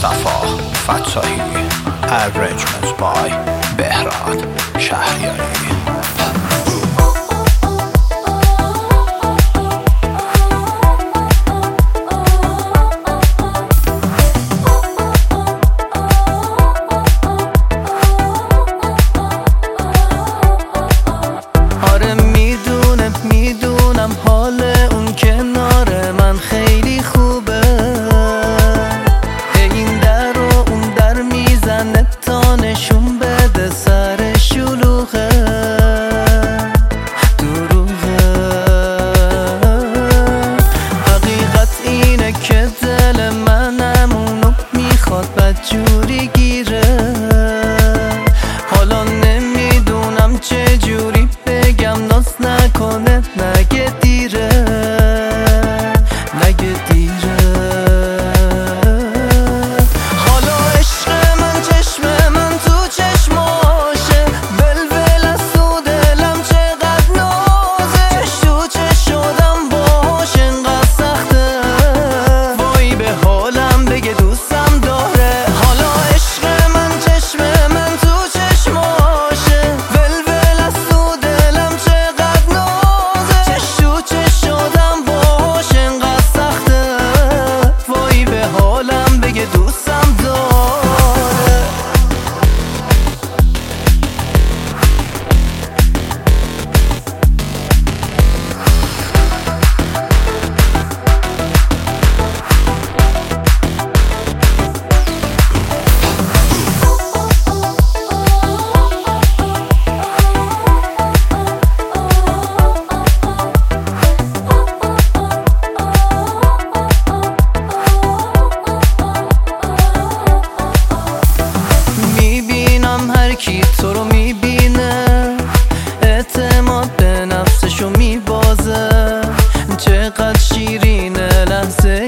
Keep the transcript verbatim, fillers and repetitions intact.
مصطفی فتاحی. Arrangements by بهراد شهریاری. جوری گیره حالا نمیدونم چه جوری بگم ناز نکنه نگه دیره نگه دیره حالا عشق من چشم من تو چشماشه ولول از تو دلم چقدر نازه چش تو چش شدم باهاش انقدر سخته وای به حالم بگه دوستم داره کی تو رو میبینه اعتماد به نفسشو میبازه چقدر شیرینه لحظه